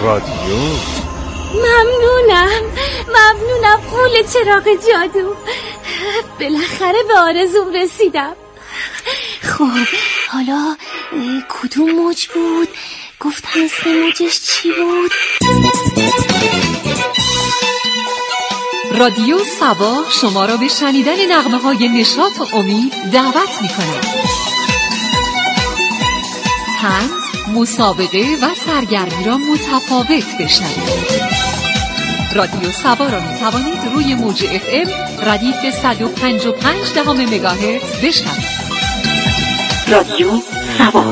رادیو. ممنونم قول چراغ جادو. بالاخره به آرزوم رسیدم. خب حالا کدوم موج بود؟ گفتم اسم موجش چی بود؟ رادیو سبا شما را به شنیدن نغمه‌های نشاط و امید دعوت می‌کند. طنز، مسابقه و سرگرمی را متفاوت بشنوید. رادیو سبا را می‌توانید روی موج FM ردیف 105.5 مگاهرتز بشنوید. رادیو سبا.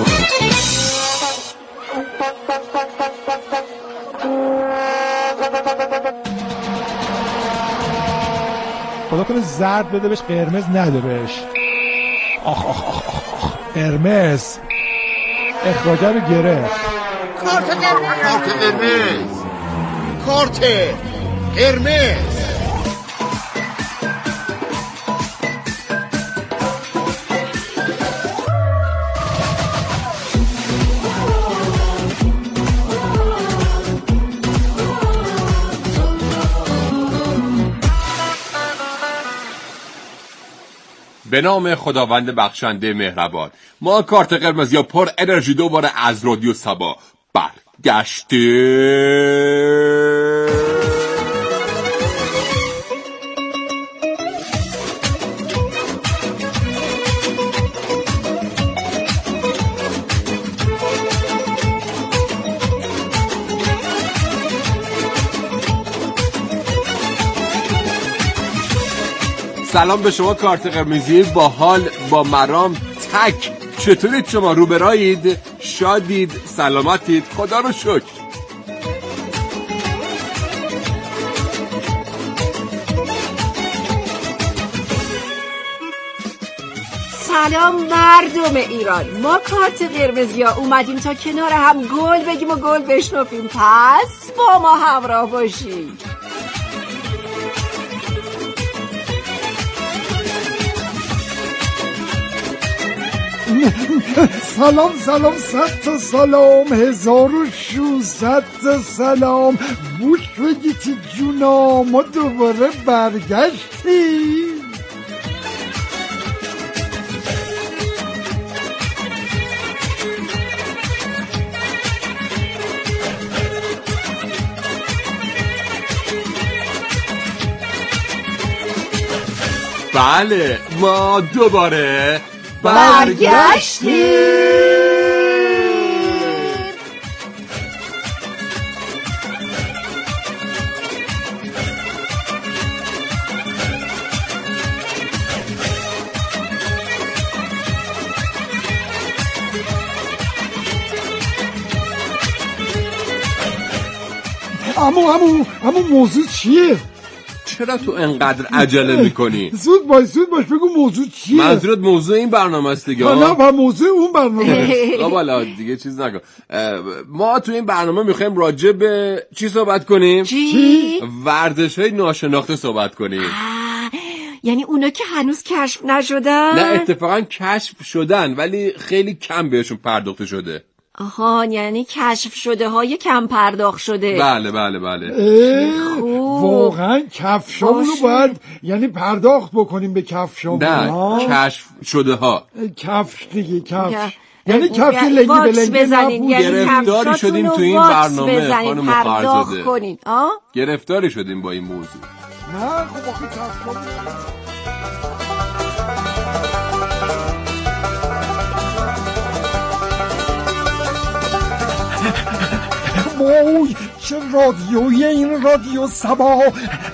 خدا کنه زرد بده بهش، قرمز نده بهش. آخ قرمز اخراجه رو گرفت. کارت قرمز. به نام خداوند بخشنده مهربان. ما کارت قرمز یا پر انرژی دوباره از رادیو سبا برگشته. سلام به شما کارت قرمزی با حال، با مرام، تک. چطورید شما؟ روبرایید؟ شادید؟ سلامتید؟ خدا رو شکر. سلام مردم ایران، ما کارت قرمزی ها اومدیم تا کنار هم گل بگیم و گل بشنفیم، پس با ما همراه باشید. سلام 100 تا سلام، 1600 تا سلام. بوش بگیتی جونا، ما دوباره برگشتیم. بله، ما دوباره برگشتیم. اما موضوع چیه؟ چرا تو انقدر عجله میکنی؟ زود باش بگو موضوع چیه؟ منظورت موضوع این برنامه است دیگه؟ نه و موضوع اون برنامه. والا دیگه چیز نکن. ما تو این برنامه میخوایم راجع به چی صحبت کنیم؟ چی؟ ورزش‌های ناشناخته صحبت کنیم. یعنی اونا که هنوز کشف نشدن؟ نه اتفاقا کشف شدن ولی خیلی کم بهشون پرداخته شده. آها، یعنی کشف شده های کم پرداخت شده. بله. واقعا کفشامون رو باید یعنی پرداخت بکنیم به کفشامون. نه کشف شده ها. کفش دیگه، کفش یعنی کفش لنگی بلنگی نبود. گرفتاری شدیم تو این برنامه خانم پرداخت کنین. گرفتاری شدیم با این موضوع. نه خب آخه کفشامون وای چه رادیویه این رادیو سبا.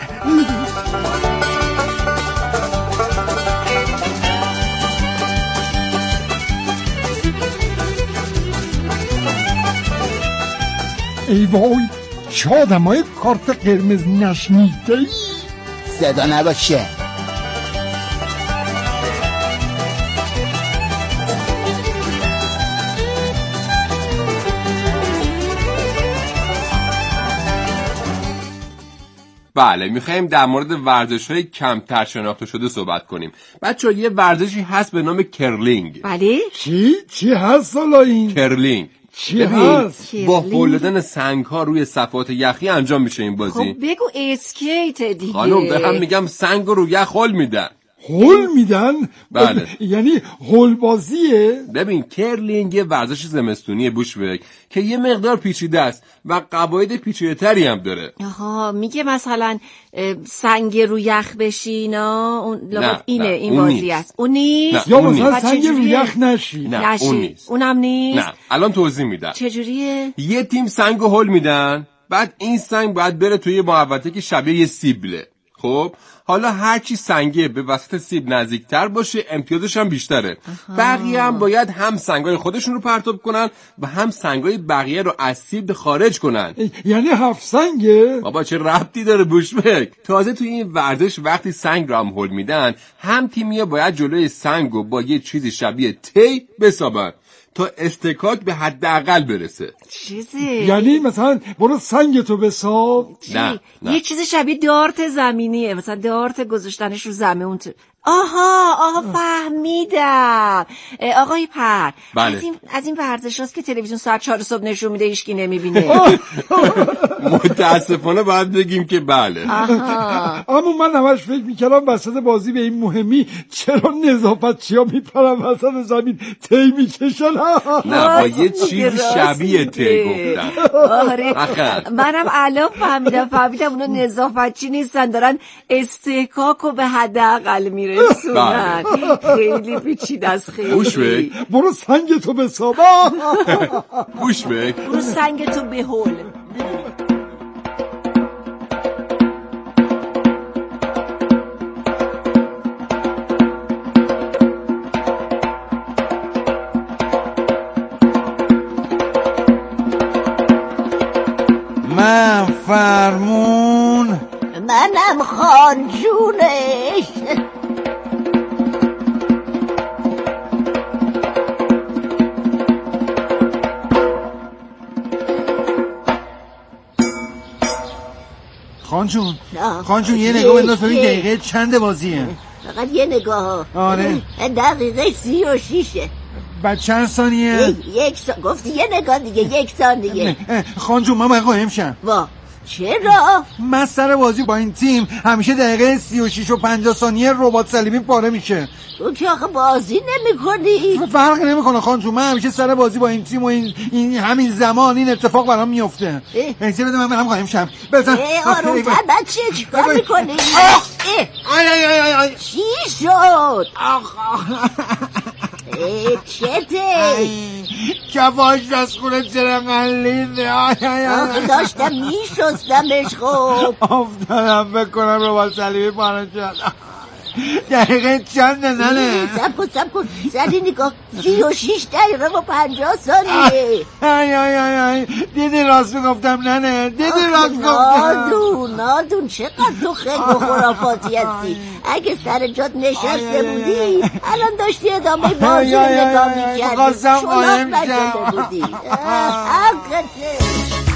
ای وای چه آدمای کارت قرمز نشنیده ای. صدا نباشه. بله، میخواییم در مورد ورزش‌های کمتر شناخته شده صحبت کنیم. بچه‌ها یه ورزشی هست به نام کرلینگ. بله؟ چی هست حالا این؟ کرلینگ. چی ببین هست؟ با هل دادن سنگ ها روی صفحات یخی انجام میشه این بازی. خب بگو اسکیت دیگه. خانم دارم میگم سنگ رو یخ هل میدن. هل میدن؟ بله. یعنی هل بازیه؟ ببین کرلینگ یه ورزش زمستونی بوشوک که یه مقدار پیچیده است و قواعد پیچیده‌تری هم داره. آها میگه مثلا سنگ رو یخ بشینا اون نه، این اون بازی نیست. است. اون نیست. یا اون مثلا نیست. سنگ رو یخ نشی؟ نه اون نیست. اونم نیست. نه الان توضیح میدم. چجوریه؟ یه تیم سنگ رو هل میدن، بعد این سنگ باید بره توی محوطه که شبیه یه سیبله. خب حالا هرچی سنگه به وسط سیب نزدیکتر باشه امتیازش هم بیشتره. بقیه هم باید هم سنگای خودشون رو پرتاب کنن و هم سنگای بقیه رو از سیب خارج کنن. یعنی 7 سنگه؟ بابا چه ربطی داره بوشبک؟ تازه توی این ورزش وقتی سنگ رو هم هل میدن، هم تیمی‌ها باید جلوی سنگ رو با یه چیزی شبیه تی بسابن تا استکاک به حداقل برسه. چیزی؟ یعنی مثلا برو سنگ تو بساب. نه. یه چیز شبیه دارت زمینیه، مثلا دارت گذاشتنش رو زمین. آها فهمیدم. آقای پر، بله. از این ورزش هاست که تلویزیون ساعت 4 صبح نشون میده هیچکی نمیبینه. متاسفانه باید بگیم که بله. اما من همش فکر میکردم وسط بازی به این مهمی چرا نظافتچی‌ها میپرن وسط زمین تی میکشن. نه با یه چیزی شبیه تی گفتن. آره منم الان فهمیدم اونا نظافتچی نیستن، دارن استحقاقو به حداقل میرسونن. خیلی پیچیده است. خیلی بوشبک برو سنگ تو بساب. بوشبک برو سنگ تو بهول. من فرمون، منم خانجونش. خانجون یه نگاه بنداز ببین دقیقه چند بازیه. فقط یه نگاه. آره دقیقه 36. بعد چند ثانیه؟ گفتی یه نگاه دیگه 1 ثانیه. خانجون من باید قایم شم. وا چرا؟ من سر بازی با این تیم همیشه دقیقه 36 و 50 ثانیه ربات صلیبی پاره میشه. تو که آخه بازی نمی کنی. فرق نمیکنه خانجون، من همیشه سر بازی با این تیم و این همین زمان این اتفاق برام میفته. اجازه بده من برم قایم شم. بزن آرومتر بچه چیکار میکنی؟ چی شد؟ چته؟ کفاش دستخونه چرا قلیده. آخه داشتم میشستمش. خب افتادم بکنم ربات صلیبی پاره شد. دقیقه چنده ننه؟ سب کن سری نگاه 36 دقیقه و 50 ثانیه. ای دیدی راست میگفتم ننه، دیدی راست گفتم. نادون چقدر تو خیلی خرافاتی هستی. اگه سر جات نشسته بودی الان داشتی ادامه بازی رو نگاه میکردی. خواستم قایم شلوغ نشده بودی. حقته.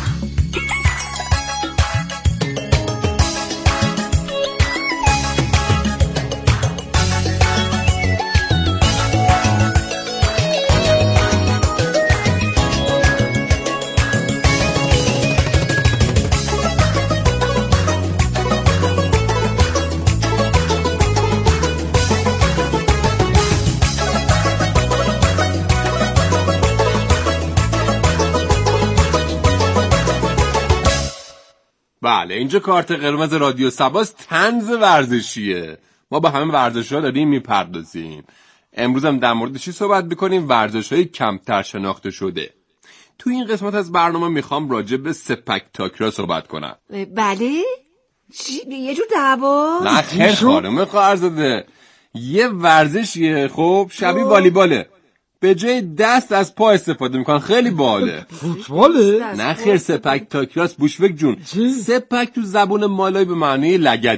بله اینجا کارت قرمز رادیو سباس طنز ورزشیه. ما با همه ورزش‌ها داریم میپردازیم. امروز هم در مورد چی صحبت می‌کنیم؟ ورزش‌های کمتر شناخته شده. تو این قسمت از برنامه میخوام راجع به سپک تاکرا صحبت کنم. بله؟ یه جور دعوا؟ نه خیر خانم خواهرزاده، یه ورزشیه خب شبیه والیباله. به جای دست از پا استفاده میکنن. خیلی باله. فوتباله؟ نه خیر سپک تاکراس بوشوک جون. سپک تو زبون مالایی به معنی لگده.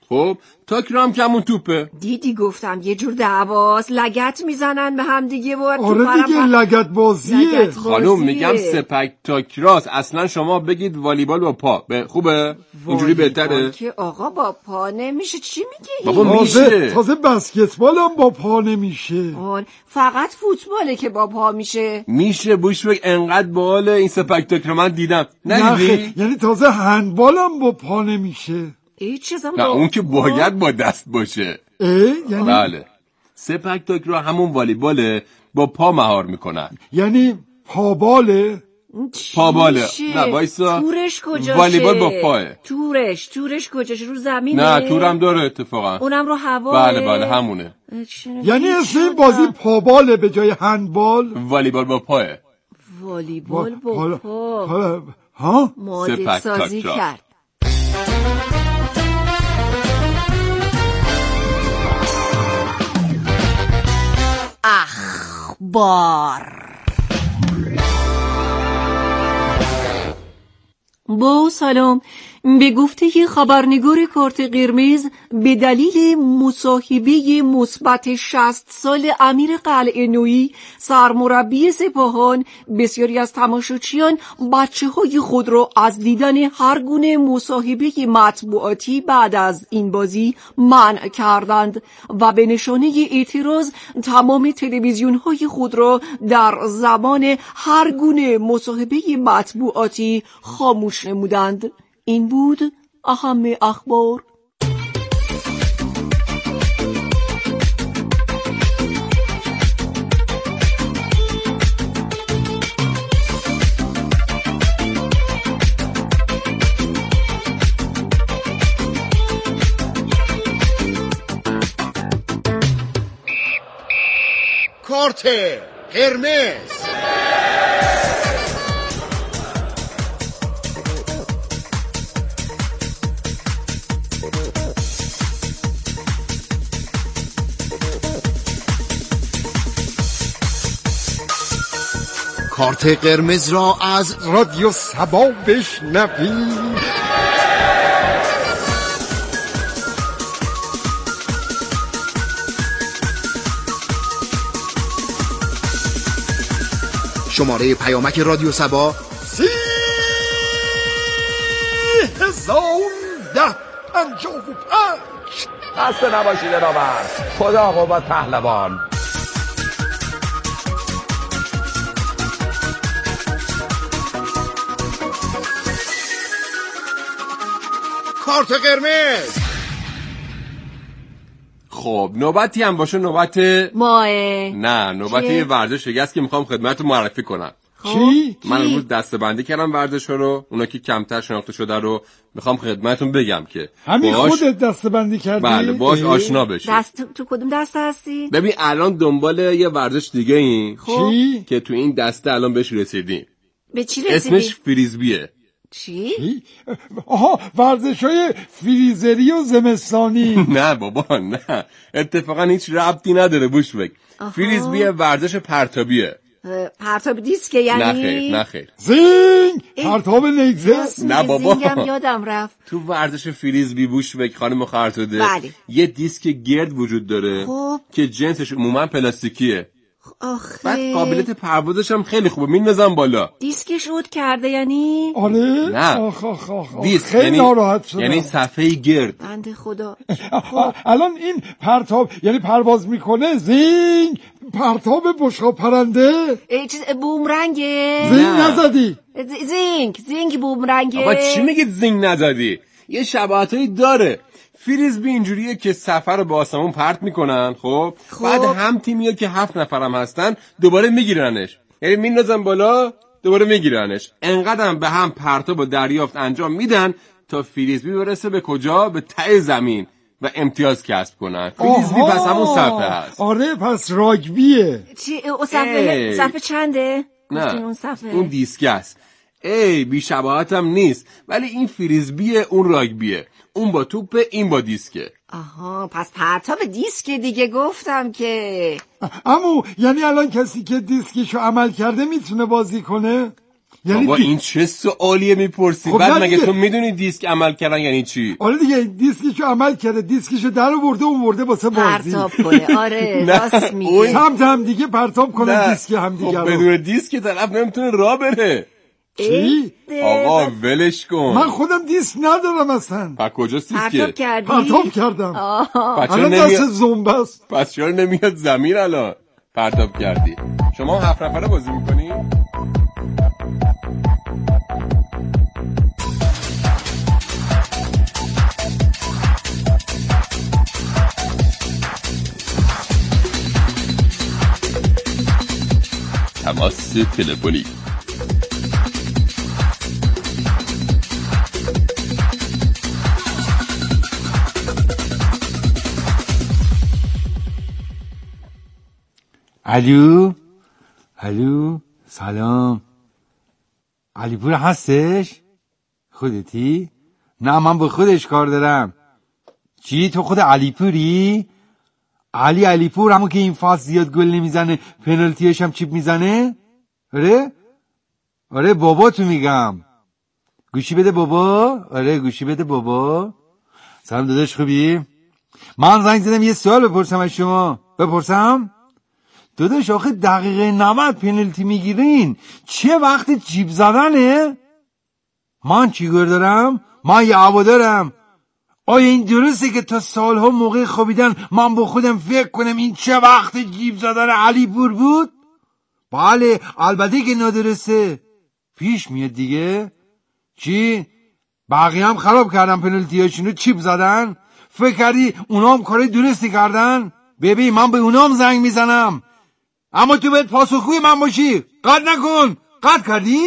خب تاکرو هم که همون توپه. دیدی گفتم یه جور دعواست، لگت میزنن به هم دیگه و آره دیگه لگت بازیه. خانم میگم سپک تاکراس، اصلا شما بگید والیبال با پا خوبه؟ اینجوری بهتره؟ که آقا با پا نمیشه. چی میگه؟ بابا میشه. تازه بسکتبال هم با پا نمیشه. فقط فوتباله که با پا میشه. میشه بوشبک، انقدر باحاله این سپک تاکرو، من دیدم. ندیدی؟ یعنی تازه هندبال هم با پا نمیشه. نه اون که باید با دست باشه. یعنی بله سپک تاکرو همون والیباله، با پا مهار میکنن. یعنی پاباله؟ پاباله. نه وایسا، تورش کجاشه؟ والیبال با پاه. تورش کجاشه؟ رو زمینه؟ نه تورم داره اتفاقا. اونم رو هواه؟ بله همونه. یعنی اسم این بازی پاباله به جای هندبال؟ والیبال با پاه. والیبال با پا. ها؟ ماده سازی کرد. اخبار. با سلام. به گفته خبرنگار کارت قرمز، به دلیل مصاحبه مثبت 60 سال امیر قلعه نویی سرمربی سپاهان، بسیاری از تماشاچیان بچه‌های خود را از دیدن هر گونه مصاحبه مطبوعاتی بعد از این بازی منع کردند و به نشانه اعتراض تمام تلویزیون‌های خود را در زمان هر گونه مصاحبه مطبوعاتی خاموش نمودند. این بود اهم اخبار. کارت قرمز. کارت قرمز را از رادیو سبا بشنوید. شماره پیامک رادیو سبا 301055. خسته نباشید جنابر. خدا قوت پهلوان. کارت قرمز. خب نوبتی هم باشه، نوبت ماه. نه نوبت یه ورزش دیگه است که میخوام خدمتتون معرفی کنم. چی؟ من امروز دسته‌بندی کردم ورزش‌ها رو، اونا که کمتر شناخته شده رو میخوام خدمتتون بگم که همین خودت دسته‌بندی کردی؟ بله باش آشنا بشید. تو کدوم دسته هستی؟ ببین الان دنبال یه ورزش دیگه این چی؟ که تو این دسته الان بهش رسیدیم. به چی رسیدی؟ اسمش فریزبیه. چی؟ آها ورزش‌های فریزری و زمستانی. نه بابا نه، اتفاقا هیچ ربطی نداره بوشبک. فریزبی ورزش پرتابیه. پرتاب دیسکه یعنی؟ نه خیر. زینگ پرتاب نیزه. نه بابا زینگم یادم رفت. تو ورزش فریزبی بوشبک خانم خرطوده بله. یه دیسک گرد وجود داره که جنسش عموما پلاستیکیه. آخه بعد قابلیت پروازش هم خیلی خوبه، میندازم بالا. دیسکش رود کرده یعنی؟ آره. نه دیسک خیلی ناراحت شدم. یعنی صفحه گرد. بنده خدا. الان این پرتاب یعنی پرواز میکنه. زینگ پرتاب بشقاب پرنده. چیز بومرنگه؟ زینگ نزدی؟ زینگ بومرنگه. آقا چی میگید زینگ نزدی؟ یه شباهتایی داره. فریزبی اینجوریه که سفر رو به آسمون پرت میکنن. خب بعد هم تیمیه که 7 نفرم هستن دوباره میگیرنش، یعنی میندازن بالا دوباره میگیرنش. انقدرم به هم پرتاب و دریافت انجام میدن تا فریزبی برسه به کجا؟ به ته زمین و امتیاز کسب کنن. فریزبی پس همون صفحه هست. آره پس راگبیه. چی صفحه چنده؟ نه اون صفحه اون دیسک است. بی شباهت هم نیست، ولی این فریزبیه اون راگبیه. اون با توپه این با دیسکه. آها پس پرتاب دیسک دیگه گفتم که. عمو یعنی الان کسی که دیسکشو عمل کرده میتونه بازی کنه؟ بابا این چه سوالیه میپرسی؟ بعد مگه تو میدونی دیسک عمل کردن یعنی چی؟ آره دیگه دیسکشو عمل کرده، دیسکشو در آورده اون واسه بازی پرتاب کنه. آره راست میگه. سمت هم دیگه پرتاب کنه دیسک هم دیگه. خب بدون دیسک طرف نمیتونه راه بره. چی؟ آقا ولش کن. من خودم دیسک ندارم اصلا. پس کجاست دیسک؟ پرتاب کردی؟ پرتاب کردم. الان دست زنبه است. پس چرا نمیاد زمین الان؟ پرتاب کردی. شما 7 نفره بازی میکنی؟ تماس تلفنی. الو سلام. علیپور هستش؟ خودتی؟ نه من به خودش کار دارم. چی تو خود علیپوری؟ علیپور همون که این فاز زیاد گل نمیزنه پنالتیش هم چیپ میزنه؟ آره بابا تو میگم. گوشی بده بابا. آره گوشی بده بابا. سلام داداش خوبی؟ من زنگ زدم یه سوال بپرسم از شما. بپرسم؟ داداش آخه دقیقه 90 پنالتی میگیرین چه وقت جیب زدنه؟ من چیکار دارم؟ من یه هوادارم. آیا این درسته که تا سالها موقع خوابیدن من با خودم فکر کنم این چه وقت جیب زدن علیپور بود؟ بله البته که نادرسته. پیش میاد دیگه. چی؟ بقیه هم خراب کردن پنالتیاشونو چیپ زدن؟ فکر کردی اونا هم کاری درستی کردن؟ ببین من به اونا هم زنگ میزنم، اما تو باید پاسخگوی من باشی. قطع نکن. قطع کردی؟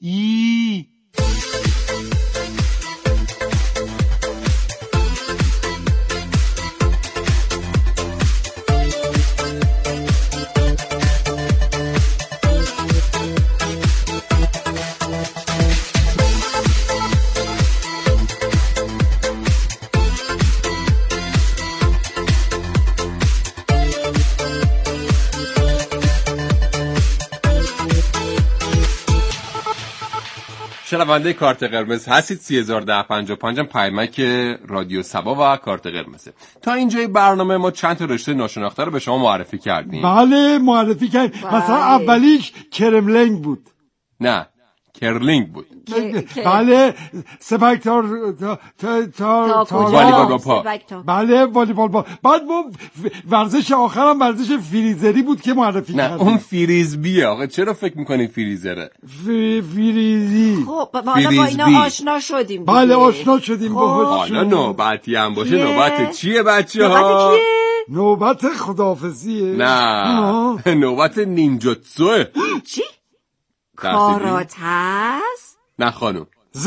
شنونده کارت قرمز هستید. 301055 پیامک رادیو سبا و کارت قرمزه. تا اینجای برنامه ما چند تا رشته ناشناخته رو به شما معرفی کردیم. بله معرفی کردیم. مثلا اولیش کرملینگ بود. نه کرلینگ بود. بله سپکتار والیبال با پا. بله والیبال با. بعد ما ورزش آخرم ورزش فریزری بود که معرفی کردیم. نه اون فریزبیه. آقا چرا فکر میکنین فریزره؟ فریزی. خب حالا با اینا آشنا شدیم. بله آشنا شدیم باهاش. حالا نوبتی هم باشه. نوبت چیه بچه ها؟ نوبت خداحافظیه. نه نوبت نینجاتسوه. چی؟ کارات هست؟ نه خانم.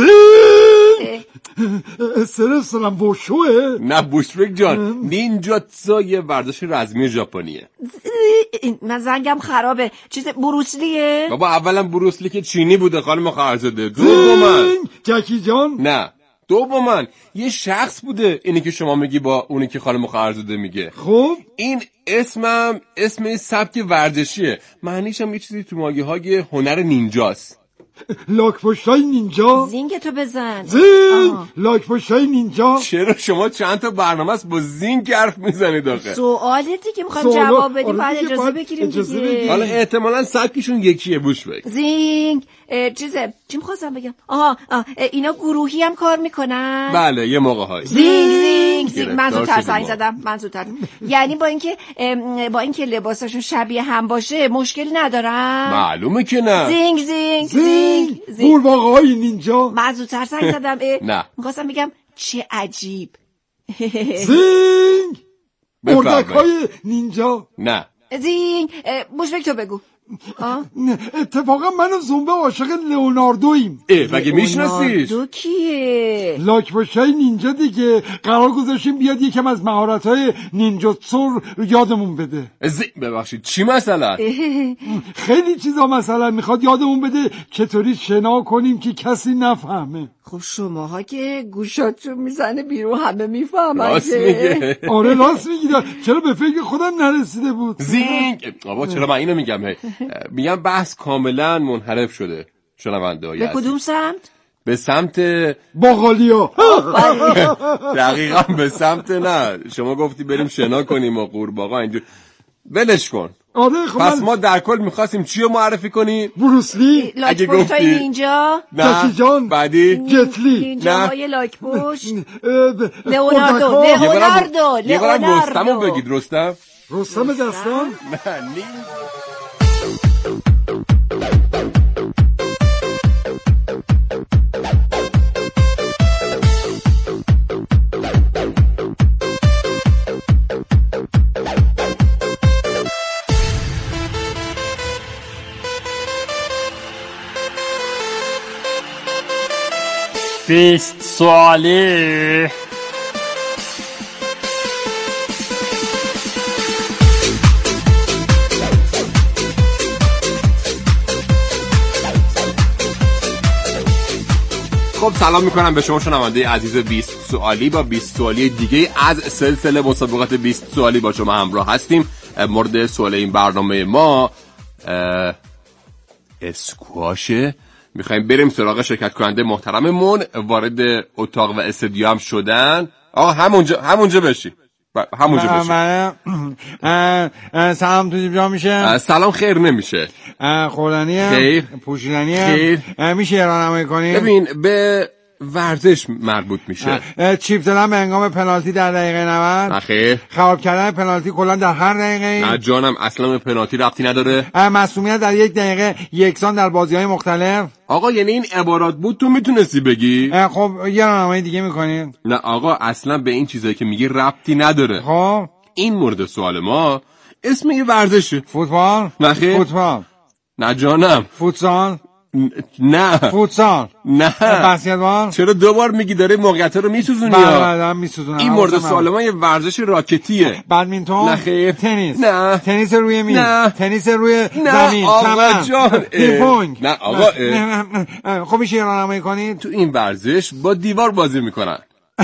استرس دارم وشوه. نه بوشوک جان. نینجاتسو یه ورزش رزمی ژاپنیه. من زنگم خرابه. چیز بروسلیه؟ بابا اولا بروسلی که چینی بوده خانم خواهرزاده. دوما جکی جان. نه دوما یه شخص بوده. اینی که شما میگی با اونی که خانم خواهرزاده میگه. خب این اسم سبک ورزشیه. معنیش هم یه چیزی تو ماگی‌های هنر نینجاست. لاک پشتای نینجا. زینگ تو بزن. لاک پشتای نینجا. چرا شما چند تا برنامه است با زینگ حرف میزنید آخه؟ سوالی دیگه میخوام جواب بدیم. بعد اجازه بگیریم دیگه. حالا احتمالاً سبکشون یکیه. بوشوک زینگ چی می‌خواستم بگم؟ اینا گروهی هم کار میکنن؟ بله یه موقع‌های. زینگ من زودتر زنگ زدم. یعنی با اینکه لباساشون شبیه هم باشه مشکلی ندارن؟ معلومه که نه. زینگ قورباغه‌های نینجا. من زودتر زنگ زدم. نه می‌خواستم بگم چه عجیب. زینگ اردک‌های نینجا. نه زینگ بوشوک تو بگو. اتفاقا من و زنبه عاشق لئوناردویم. مگه میشناسیش؟ لئوناردو کیه؟ لاک پشتای نینجا دیگه. قرار گذاشتیم بیاد یکم از مهارت‌های نینجاتسو رو یادمون بده. ببخشید چی مثلا؟ خیلی چیزا مثلا میخواد یادمون بده چطوری شنا کنیم که کسی نفهمه. خب شماها که گوشاتون میزنه بیرون همه میفهمن. راست میگه. آره راست میگی. چرا به فکر خودم نرسیده بود؟ زینگ. بابا چرا من اینو میگم؟ میگم بحث کاملا منحرف شده. شنونده های به کدوم سمت؟ به سمت باقالیا. دقیقا به سمت نه، شما گفتی بریم شنا کنیم و قورباغه اینجور. ولش کن. آره خب پس ما در کل میخواستیم چی رو معرفی کنیم؟ بروسلی. اگه گفتی اینجا نه جان. بعدی جتلی. اینجا های لاک پشت لئوناردو. یه بارم رستم رو بگید. رستم دستان. نه نیم. بیست سوالی. خب سلام میکنم به شما شنونده عزیز 20 سوالی. با 20 سوالی دیگه از سلسله مسابقات 20 سوالی با شما همراه هستیم. مورد سوال این برنامه ما اسکواشه. میخوایم بریم سراغ شرکت کننده محترممون. وارد اتاق و استودیو هم شدن. همونجا بشی. سلام تو جا میشه؟ سلام خیر نمیشه. خوردنیه؟ خیر. پوشیدنیه؟ خیر. میشه راهنمایی کنیم؟ ببین به ورزش مربوط میشه. چیپ زدن به هنگام پنالتی در دقیقه 90؟ نخیر. خراب کردن پنالتی کلا در هر دقیقه؟ نه جانم، اصلا به پنالتی ربطی نداره. معصومیت در یک دقیقه یکسان در بازی‌های مختلف؟ آقا یعنی این عبارات بود تو میتونستی بگی؟ خب یه راهنمایی دیگه میکنین؟ نه آقا اصلا به این چیزایی که میگی ربطی نداره. خب این مورد سوال ما اسم یه ورزشه. فوتبال؟ نخیر. فوتبال. نه جانم. فوتسال؟ نه. فوتسال؟ نه. بسکتبال؟ چرا دوبار میگی؟ داره موقعیت رو میسوزونی. بله میسوزونم. این مورد سوال ما یه ورزش راکتیه. بدمینتون؟ نخیر. تنیس؟ نه. تنیس روی میز؟ نه. تنیس روی نه زمین؟ آقا جان. پینگ پونگ؟ نه آقا. خب میشه راهنمایی کنید؟ تو این ورزش با دیوار بازی میکنن.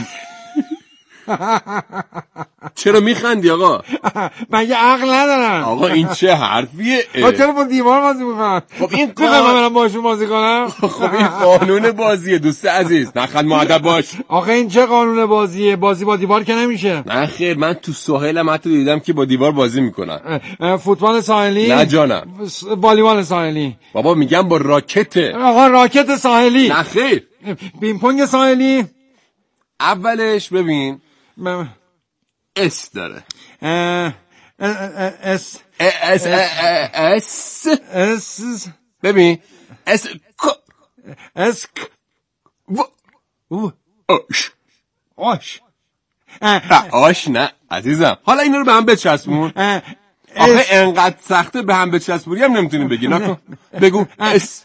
چرا میخندی آقا؟ مگه عقل ندارن؟ آقا این چه حرفیه؟ چرا با دیوار بازی میکنن؟ خب این من باشون بازی کنم؟ خب این قانون بازیه دوست عزیز. نخند مؤدب باش. آخه این چه قانون بازیه؟ بازی با دیوار که نمیشه. نه خیر، من تو ساحلم حتی دیدم که با دیوار بازی میکنن. فوتبال ساحلی؟ نه جانم. والیبال ساحلی؟ بابا میگم با راکته. آقا راکت ساحلی؟ نه خیر. پینگ پونگ ساحلی؟ اولش ببین اس داره. اس ببین اس آش نه عزیزم. حالا اینا رو به هم بچسبون. آخه انقدر سخته به هم بچسبونی هم نمیتونیم بگی. نکن بگو اس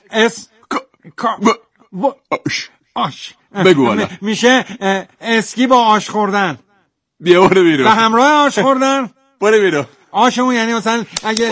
آش. بگو حالا. میشه اسکی با آش خوردن. بیا برو بیرون. به همراه آش خوردن. برو بیرون. آشمون یعنی مثلا اگه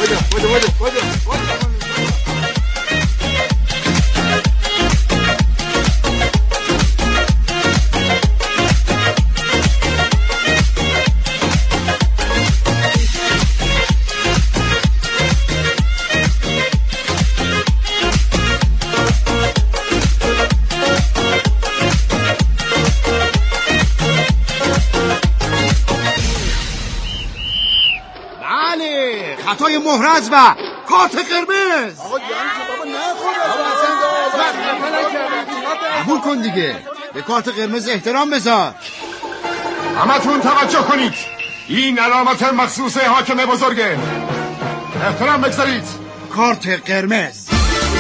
خطای محرز و کارت قرمز. قبول کن دیگه. به کارت قرمز احترام بذار. همتون توجه کنید. این علامت مخصوص حاکم بزرگه. احترام بگذارید. کارت قرمز.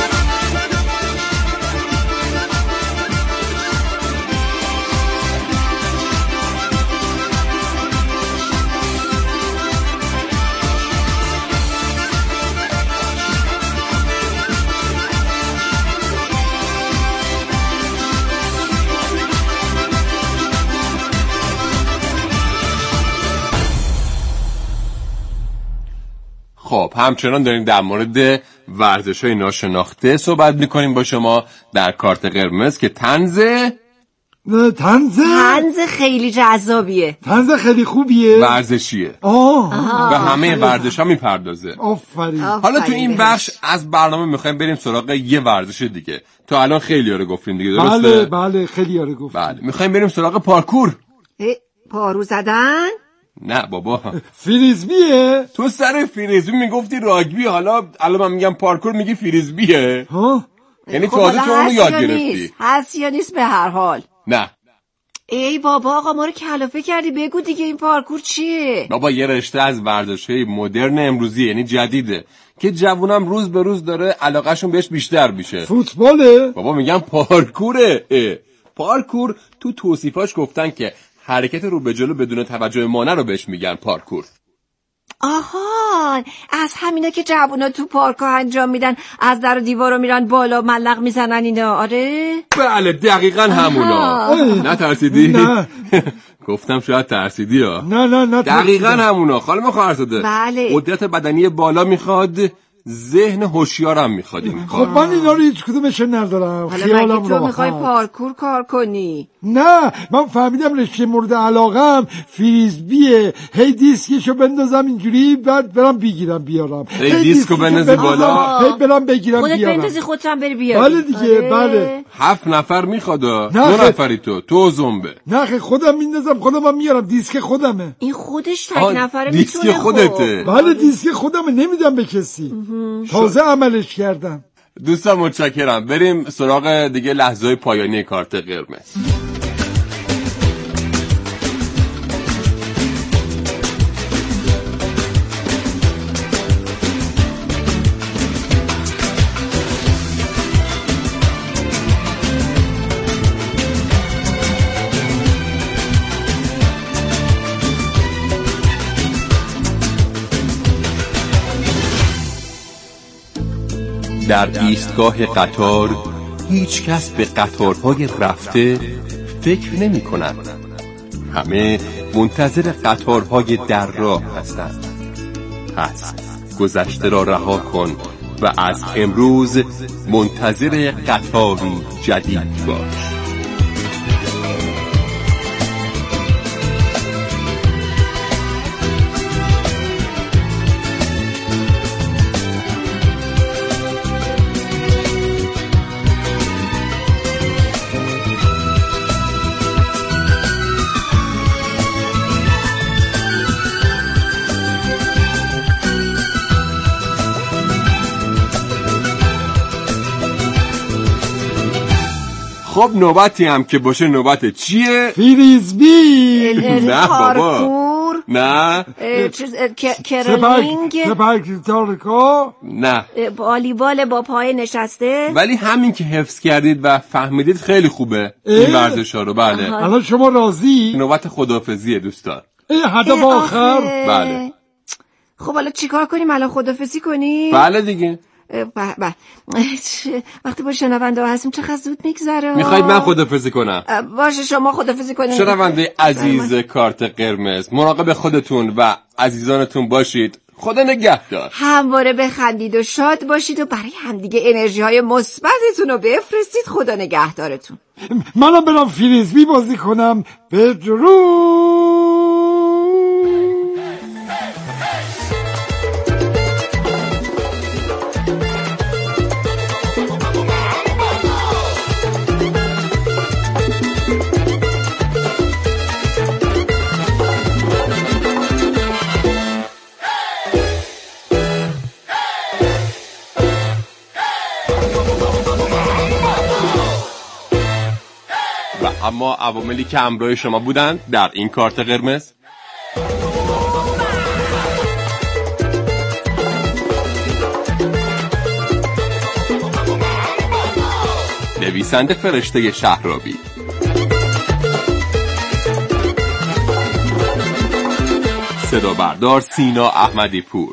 خب همچنان داریم در مورد ورزش‌های ناشناخته صحبت می‌کنیم با شما در کارت قرمز که طنز طنز خیلی جذابیه. طنز خیلی خوبیه. ورزشیه. به همه ورزش‌ها میپردازه. آفرین. حالا تو این بخش از برنامه میخوایم بریم سراغ یه ورزش دیگه. تا الان خیلی‌ها رو گفتیم دیگه، درسته؟ بله خیلی‌ها رو گفتیم. بله میخوایم بریم سراغ پارکور. پارو زدن؟ نه بابا، فریزبیه. تو سر فریزبی میگفتی راگبی، حالا الان من میگم پارکور میگی فریزبیه. یعنی تازه تو اونو یاد گرفتی. هست یا نیست به هر حال؟ نه. ای بابا آقا ما رو کلافه کردی، بگو دیگه این پارکور چیه؟ بابا یه رشته از ورزش‌های مدرن امروزی، یعنی جدیده که جوونم روز به روز داره علاقهشون بهش بیشتر میشه. فوتباله؟ بابا میگم پارکوره. پارکور تو توصیفاش گفتن که حرکت رو به جلو بدون توجه مانع رو بهش میگن پارکور. آها، از همینا که جوونا تو پارک‌ها انجام میدن، از در و دیوار رو میرن بالا ملق میزنن اینا. آره بله دقیقاً همونا. نه ترسیدی؟ نه. گفتم شاید ترسیدی ها. نه دقیقاً همونا خانم خواهرزاده. بله. قدرت بدنی بالا میخواد، ذهن هوشیارم میخواد این کار. خب من اینا رو هیچ کدومش ندارم. خیالم راحت. تو میخوای پارکور کار کنی؟ نه من فهمیدم رشته مورد علاقم فریزبیه. هی دیسکشو بندازم اینجوری، بعد برم بگیرم بیارم. هی دیسکو بندازی بالا، هی برم بگیرم بیارم. خودت بندازی خودت هم بری بیاری. بله دیگه. بله 7 نفر میخواد. 2 نفری تو زنبه. نه خودم میندازم، خودم هم میارم. دیسک خودمه. این خودش تک نفره میتونه. دیسک خودته؟ بله دیسک خودمه، نمیدم به کسی. تازه عملش کردم. دوستان متشکرم. بریم سراغ دیگه لحظه‌های پایانی کارت قرمز. در ایستگاه قطار هیچ کس به قطارهای رفته فکر نمی کند. همه منتظر قطارهای در راه هستند. پس گذشته را رها کن و از امروز منتظر قطاری جدید باش. خب نوبتی هم که باشه نوبت چیه؟ فریزبی. نه بابا نه. کرلینگ. سپرکتارکا. نه. والیبال با پای نشسته. ولی همین که حفظ کردید و فهمیدید خیلی خوبه این ورزش ها رو. بله الان شما راضی؟ نوبت خداحافظیه دوستان. هدف آخر. بله خب حالا چیکار کنیم؟ الان خداحافظی کنیم؟ بله دیگه. وقتی با شنونده هستیم چقدر زود میگذره. میخواید من خداحافظی کنم؟ باشه شما خداحافظی کنید. شنونده عزیز کارت قرمز، مراقب خودتون و عزیزانتون باشید. خدا نگهدار. همواره بخندید و شاد باشید و برای همدیگه انرژی های مثبتتون رو بفرستید. خدا نگهدارتون. منم برم فریزبی بازی کنم. بدرود. اما عواملی که همراه شما بودند در این کارت قرمز: نویسنده فرشته شهرابی، صدا بردار سینا احمدی پور،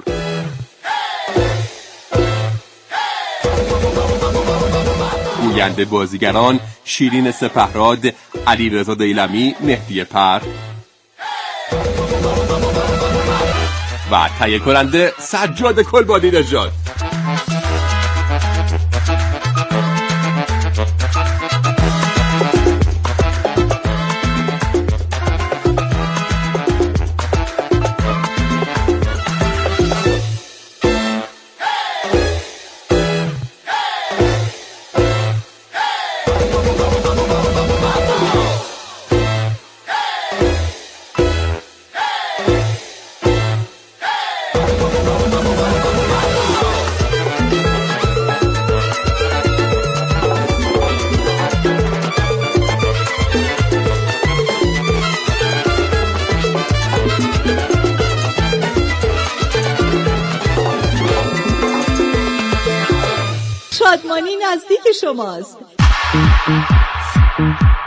گوینده بازیگران شیرین سپهراد، علیرضا دیلمی، مهدی پر و تهیه کننده سجاد کلبادی نژاد. شادمانی نزدیک شماست.